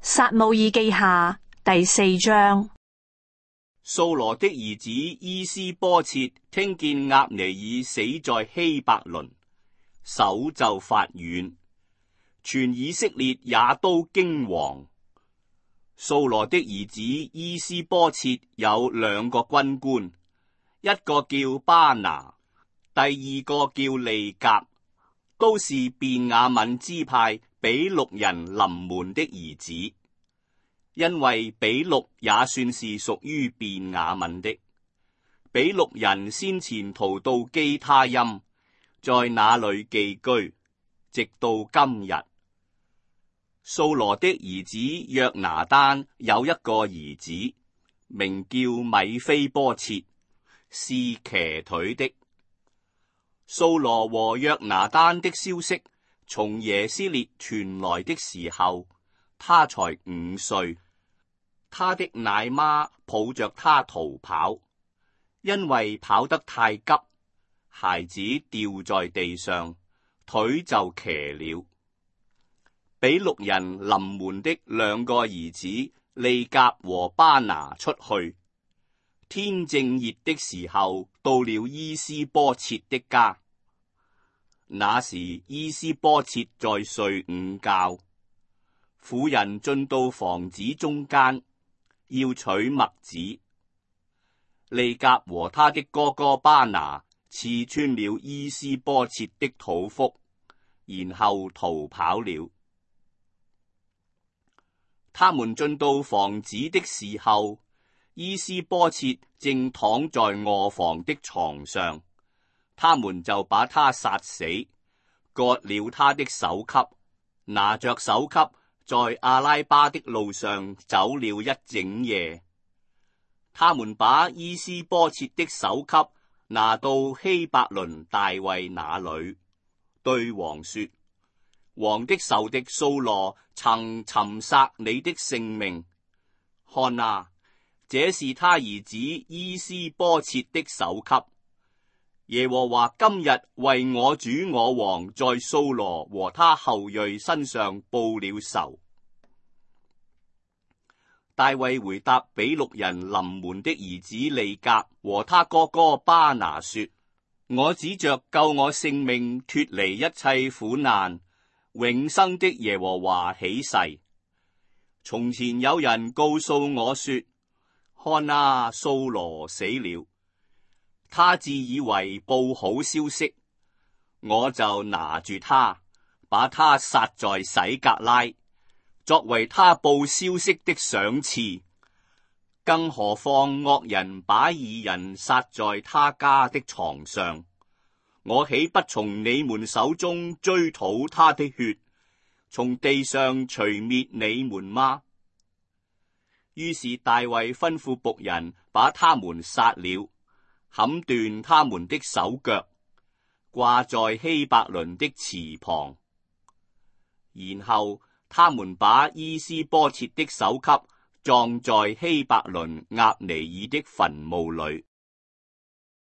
撒母耳記下第4章。 掃羅的兒子伊施波設聽見押尼珥死在希伯崙，手就發軟，全以色列也都驚惶。掃羅的兒子伊施波設有2個軍官，一個叫巴拿，第二個叫利甲，都是便雅憫支派比錄人臨門的兒子。因為比錄也算是屬於便雅憫的，比錄人先前逃到基他音，在那裏寄居，直到今日。掃羅的兒子約拿單有一個兒子，名叫米非波設，是瘸腿的。掃羅和約拿單的消息從耶斯列傳來的時候，他才5歲。他的奶媽抱着他逃跑，因為跑得太急，孩子掉在地上，腿就瘸了。比錄人臨門的2個兒子利甲和巴拿出去，天正熱的時候，到了伊施波設的家。那時伊施波設在睡午覺，婦人進到房子中間，要取麥子。利甲和他的哥哥巴拿刺穿了伊施波設的肚腹，然後逃跑了。他們進到房子的時候，伊施波設正躺在臥房的床上，他們就把他殺死，割了他的首級，拿着首級在阿拉巴的路上走了一整夜。他們把伊施波設的首級拿到希伯崙大衛那裏，對王說：王的仇敵掃羅曾尋殺你的性命，看啊，這是他兒子伊施波設的首級。耶和華今日為我主我王在掃羅和他後裔身上報了仇。大衛回答比錄人臨門的兒子利甲和他哥哥巴拿說：我指着救我性命脫離一切苦難永生的耶和華起誓，從前有人告訴我說，看啊，掃羅死了。他自以為報好消息，我就拿住他，把他殺在洗革拉，作為他報消息的賞賜。更何況惡人把義人殺在他家的床上，我豈不從你們手中追討他的血，從地上除滅你們嗎？於是大衛吩咐僕人把他們殺了，砍斷他們的手腳，掛在希伯崙的池旁。然後他們把伊施波設的首級葬在希伯崙押尼珥的墳墓裏。